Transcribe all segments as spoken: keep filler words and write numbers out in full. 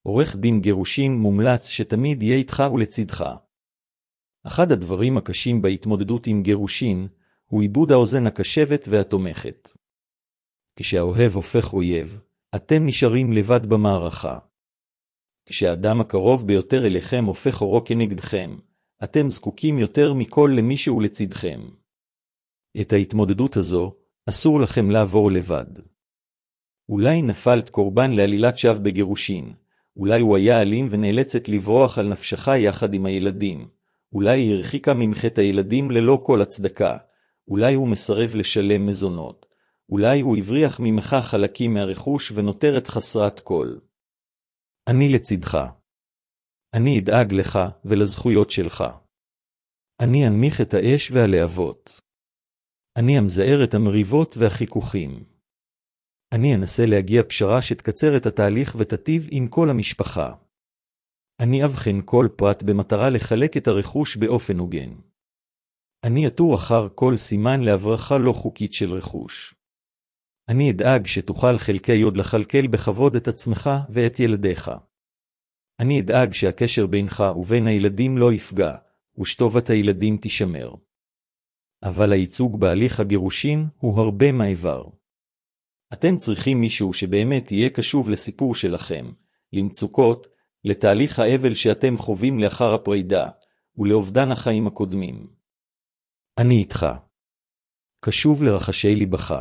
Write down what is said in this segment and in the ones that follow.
עורך דין גירושין מומלץ שתמיד יהיה איתך ולצדך. אחד הדברים הקשים בהתמודדות עם גירושין הוא איבוד האוזן הקשבת והתומכת. כשהאוהב הופך אויב, אתם נשארים לבד במערכה. כשהאדם הקרוב ביותר אליכם הופך אורו כנגדכם, אתם זקוקים יותר מכל למישהו לצדכם. את ההתמודדות הזו אסור לכם לעבור לבד. אולי נפלת קורבן לעלילת שווא בגירושין, אולי הוא היה אלים ונאלצת לברוח על נפשך יחד עם הילדים, אולי היא הרחיקה ממך את הילדים ללא כל הצדקה, אולי הוא מסרב לשלם מזונות, אולי הוא הבריח ממך חלקים מהרכוש ונותרת חסרת כל. אני לצדך. אני אדאג לך ולזכויות שלך. אני אנמיך את האש והלהבות. אני אמזער את המריבות והחיכוכים. אני אנסה להגיע פשרה שתקצר את התהליך ותטיב עם כל המשפחה. אני אבחן כל פרט במטרה לחלק את הרכוש באופן הוגן. אני אתור אחר כל סימן להברחה לא חוקית של רכוש. אני אדאג שתוכל חלקי יוד לחלקל בכבוד את עצמך ואת ילדיך. אני אדאג שהקשר בינך ובין הילדים לא יפגע, ושטובת הילדים תשמר. אבל הייצוג בהליך הגירושין הוא הרבה מעבר. אתם צריכים מישהו שבאמת יהיה קשוב לסיפור שלכם, למצוקות, לתהליך האבל שאתם חווים לאחר הפרידה, ולאובדן החיים הקודמים. אני איתך. קשוב לרחשי ליבך.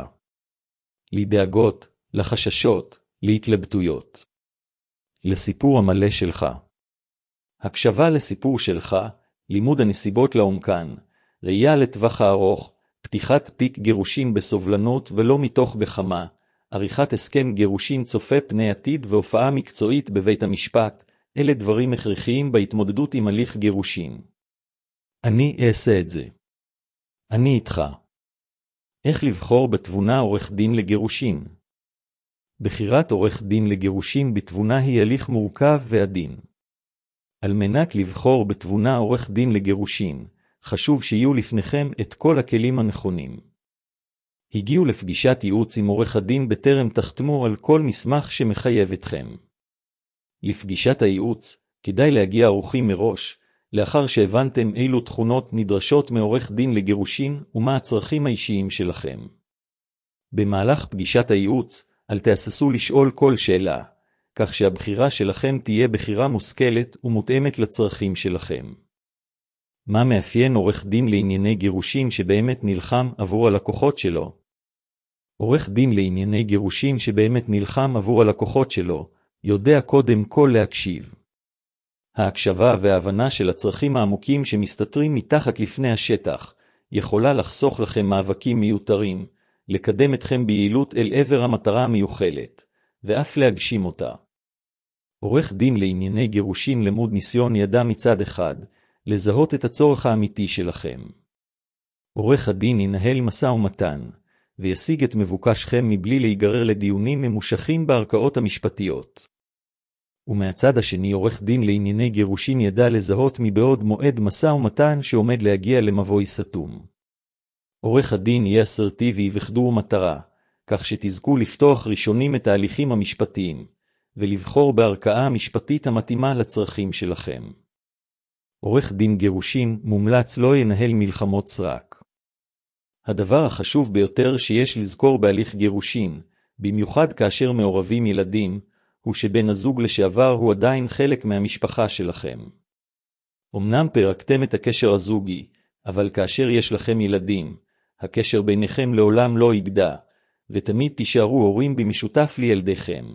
לדאגות, לחששות, להתלבטויות. לסיפור המלא שלך. הקשבה לסיפור שלך, לימוד הנסיבות לעומקן, ראייה לטווח הארוך, פתיחת תיק גירושין בסובלנות ולא מתוך גחמה, עריכת הסכם גירושין צופה פני עתיד והופעה מקצועית בבית המשפט, אלה דברים הכרחיים בהתמודדות עם הליך גירושין. אני אעשה את זה. אני איתך. איך לבחור בתבונה עורך דין לגירושין? בחירת עורך דין לגירושין בתבונה היא הליך מורכב ועדין. על מנת לבחור בתבונה עורך דין לגירושין, חשוב שיהיו לפניכם את כל הכלים הנכונים. הגיעו לפגישת ייעוץ עם עורך הדין בטרם תחתמו על כל מסמך שמחייב אתכם. לפגישת הייעוץ, כדאי להגיע ערוכים מראש, לאחר שהבנתם אילו תכונות נדרשות מעורך דין לגירושין ומה הצרכים האישיים שלכם. במהלך פגישת הייעוץ, אל תהססו לשאול כל שאלה, כך שהבחירה שלכם תהיה בחירה מושכלת ומותאמת לצרכים שלכם. מה מאפיין עורך דין לענייני גירושין שבאמת נלחם עבור הלקוחות שלו? עורך דין לענייני גירושין שבאמת נלחם עבור הלקוחות שלו, יודע קודם כל להקשיב. ההקשבה וההבנה של הצרכים העמוקים שמסתתרים מתחת לפני השטח, יכולה לחסוך לכם מאבקים מיותרים, לקדם אתכם ביעילות אל עבר המטרה המיוחלת, ואף להגשים אותה. עורך דין לענייני גירושין למוד ניסיון ידע מצד אחד, לזהות את הצורך האמיתי שלכם. עורך הדין ינהל משא ומתן, וישיג את מבוקשכם מבלי להיגרר לדיונים ממושכים בערכאות המשפטיות. ומהצד השני עורך דין לענייני גירושין ידע לזהות מבעוד מועד משא ומתן שעומד להגיע למבוי סתום. עורך הדין יהיה אסרטיבי וחדור מטרה, כך שתזכו לפתוח ראשונים את ההליכים המשפטיים, ולבחור בערכאה המשפטית המתאימה לצרכים שלכם. עורך דין גירושין מומלץ לא ינהל מלחמות סרק. הדבר החשוב ביותר שיש לזכור בהליך גירושין, במיוחד כאשר מעורבים ילדים, הוא שבן הזוג לשעבר הוא עדיין חלק מהמשפחה שלכם. אמנם פרקתם את הקשר הזוגי, אבל כאשר יש לכם ילדים, הקשר ביניכם לעולם לא יגדע, ותמיד תישארו הורים במשותף לילדיכם.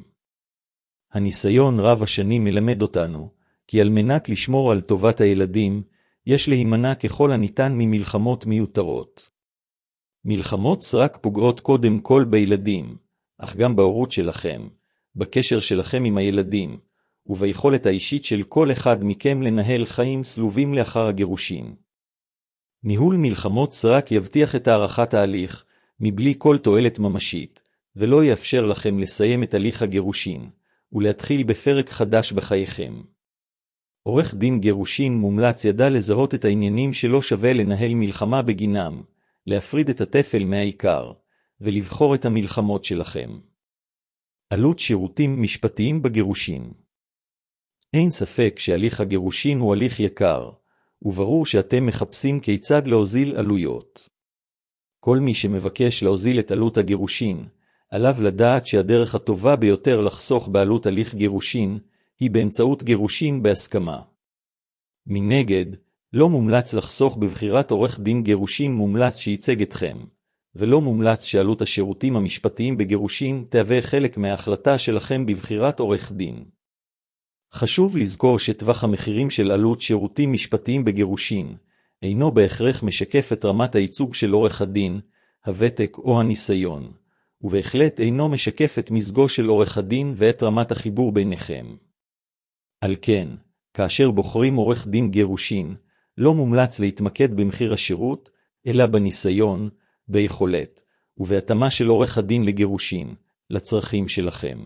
הניסיון רב השנים מלמד אותנו, כי על מנת לשמור על טובת הילדים, יש להימנע ככל הניתן ממלחמות מיותרות. מלחמות סרק פוגעות קודם כל בילדים, אך גם בהורות שלכם, בקשר שלכם עם הילדים, וביכולת האישית של כל אחד מכם לנהל חיים סלובים לאחר הגירושין. ניהול מלחמות סרק יבטיח את הערכת ההליך, מבלי כל תועלת ממשית, ולא יאפשר לכם לסיים את הליך הגירושין, ולהתחיל בפרק חדש בחייכם. עורך דין גירושין מומלץ ידע לזהות את העניינים שלא שווה לנהל מלחמה בגינם, להפריד את הטפל מהעיקר, ולבחור את המלחמות שלכם. עלות שירותים משפטיים בגירושין. אין ספק שהליך הגירושין הוא הליך יקר, וברור שאתם מחפשים כיצד להוזיל עלויות. כל מי שמבקש להוזיל את עלות הגירושין, עליו לדעת שהדרך הטובה ביותר לחסוך בעלות הליך גירושין, היא באמצעות גירושין בהסכמה. מנגד, לא מומלץ לחסוך בבחירת עורך דין גירושין מומלץ שייצג אתכם, ולא מומלץ שעלות השירותים המשפטיים בגירושין תהווה חלק מההחלטה שלכם בבחירת עורך דין. חשוב לזכור שטווח המחירים של עלות שירותים משפטיים בגירושין, אינו בהכרח משקף את רמת הייצוג של עורך הדין, הוותק או הניסיון, ובהחלט אינו משקף את מזגו של עורך הדין ואת רמת החיבור ביניכם. על כן, כאשר בוחרים עורך דין גירושין, לא מומלץ להתמקד במחיר השירות, אלא בניסיון, ביכולת, ובהתאמה של עורך הדין לגירושין, לצרכים שלכם.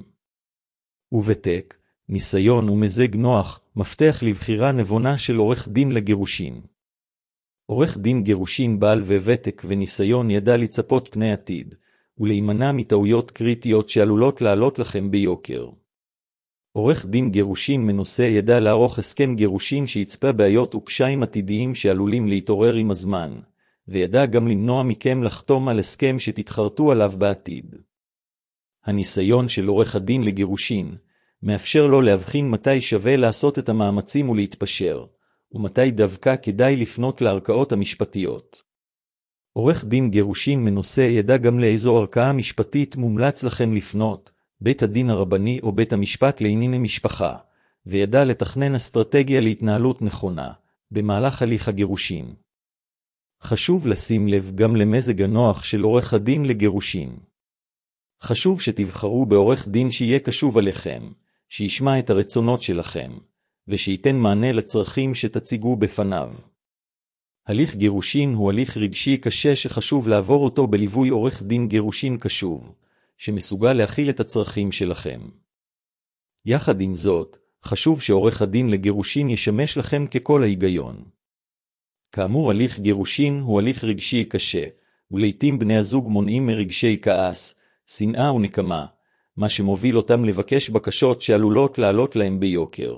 וותק, ניסיון ומזג נוח, מפתח לבחירה נבונה של עורך דין לגירושין. עורך דין גירושין בעל וותק וניסיון ידע לצפות פני עתיד, ולהימנע מטעויות קריטיות שעלולות לעלות לכם ביוקר. עורך דין גירושין מנוסה ידע לערוך הסכם גירושין שיצפה בעיות וקשיים עתידיים שעלולים להתעורר עם הזמן, וידע גם למנוע מכם לחתום על הסכם שתתחרטו עליו בעתיד. הניסיון של עורך הדין לגירושין מאפשר לו להבחין מתי שווה לעשות את המאמצים ולהתפשר, ומתי דווקא כדאי לפנות לערכאות המשפטיות. עורך דין גירושין מנוסה ידע גם לאיזו ערכאה משפטית מומלץ לכם לפנות, בית הדין הרבני או בית המשפט לענייני משפחה, וידע לתכנן אסטרטגיה להתנהלות נכונה, במהלך הליך הגירושין. חשוב לשים לב גם למזג הנוח של עורך הדין לגירושין. חשוב שתבחרו בעורך דין שיהיה קשוב עליכם, שישמע את הרצונות שלכם, ושייתן מענה לצרכים שתציגו בפניו. הליך גירושין הוא הליך רגשי קשה שחשוב לעבור אותו בליווי עורך דין גירושין קשוב, שמסוגל להכיל את הצרכים שלכם. יחד עם זאת, חשוב שעורך הדין לגירושין ישמש לכם ככל ההיגיון. כאמור, הליך גירושין הוא הליך רגשי קשה, ולעיתים בני הזוג מונעים מרגשי כעס, שנאה ונקמה, מה שמוביל אותם לבקש בקשות שעלולות לעלות להם ביוקר.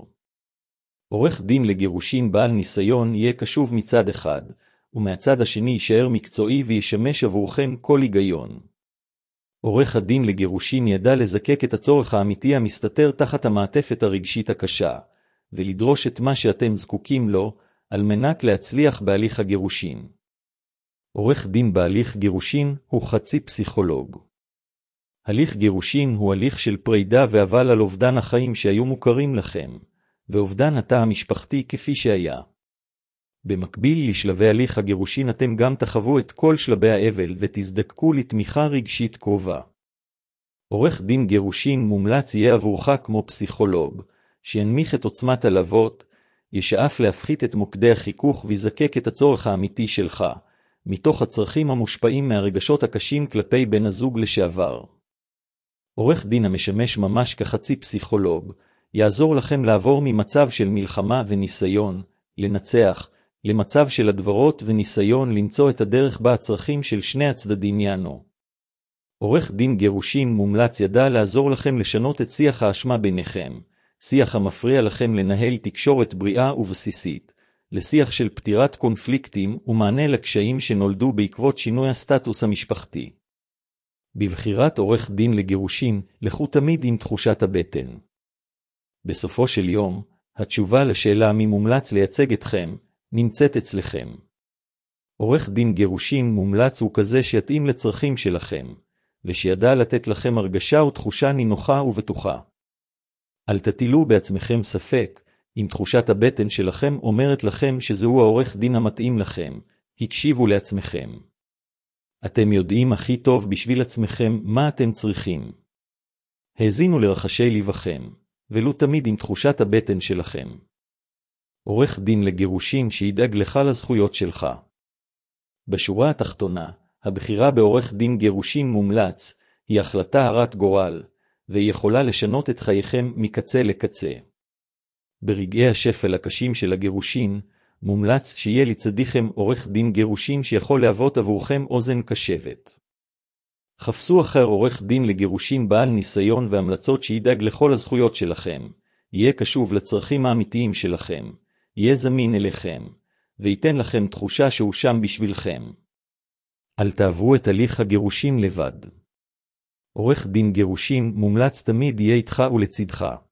עורך דין לגירושין בעל ניסיון יהיה קשוב מצד אחד, ומהצד השני יישאר מקצועי וישמש עבורכם כל היגיון. עורך הדין לגירושין ידע לזקק את הצורך האמיתי המסתתר תחת המעטפת הרגשית הקשה, ולדרוש את מה שאתם זקוקים לו, על מנת להצליח בהליך הגירושין. עורך דין בהליך גירושין הוא חצי פסיכולוג. הליך גירושין הוא הליך של פרידה והבל על אובדן החיים שהיו מוכרים לכם, ואובדן התא המשפחתי כפי שהיה. במקביל לשלבי הליך הגירושין אתם גם תחוו את כל שלבי האבל ותזדקקו לתמיכה רגשית קרובה. עורך דין גירושין מומלץ יהיה עבורך כמו פסיכולוג, שינמיך את עוצמת הלבות, ישאף להפחית את מוקדי החיכוך ויזקק את הצורך האמיתי שלך, מתוך הצרכים המושפעים מהרגשות הקשים כלפי בן הזוג לשעבר. עורך דין המשמש ממש כחצי פסיכולוג, יעזור לכם לעבור ממצב של מלחמה וניסיון, לנצח, למצב של הדברות וניסיון למצוא את הדרך בה הצרכים של שני הצדדים יענו. עורך דין גירושין מומלץ ידע לעזור לכם לשנות את שיח האשמה ביניכם, שיח המפריע לכם לנהל תקשורת בריאה ובסיסית, לשיח של פתירת קונפליקטים ומענה לקשיים שנולדו בעקבות שינוי הסטטוס המשפחתי. בבחירת עורך דין לגירושין, לכו תמיד עם תחושת הבטן. בסופו של יום, התשובה לשאלה מי מומלץ לייצג אתכם, נמצאת אצלכם. עורך דין גירושין מומלץ הוא כזה שיתאים לצרכים שלכם, ושידע לתת לכם הרגשה ותחושה נינוחה ובטוחה. אל תטילו בעצמכם ספק, אם תחושת הבטן שלכם אומרת לכם שזהו העורך דין המתאים לכם, הקשיבו לעצמכם. אתם יודעים הכי טוב בשביל עצמכם מה אתם צריכים. האזינו לרחשי ליבכם, ולו תמיד עם תחושת הבטן שלכם. עורך דין לגירושין שידאג לך לזכויות שלך. בשורה התחתונה, הבחירה בעורך דין גירושין מומלץ היא החלטה הרת גורל, והיא יכולה לשנות את חייכם מקצה לקצה. ברגעי השפל הקשים של הגירושין, מומלץ שיהיה לצדיכם עורך דין גירושין שיכול להוות עבורכם אוזן קשבת. חפשו אחר עורך דין לגירושין בעל ניסיון והמלצות שידאג לכל הזכויות שלכם, יהיה קשוב לצרכים האמיתיים שלכם, יהיה זמין אליכם, וייתן לכם תחושה שהוא שם בשבילכם. אל תעברו את הליך הגירושים לבד. עורך דין גירושים מומלץ תמיד יהיה איתך ולצדך.